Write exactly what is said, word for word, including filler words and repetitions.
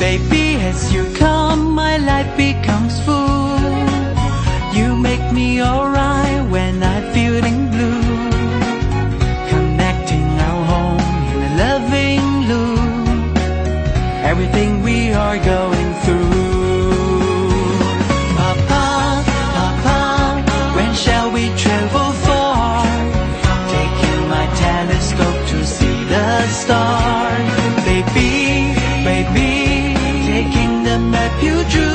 Baby, as you come, my life becomes full. You make me alright when I'm feeling blue. Connecting our home in a loving loop. Everything we are going through. Papa, Papa, when shall we travel far? Taking my telescope to see the stars. Baby, baby, taking the map you drew.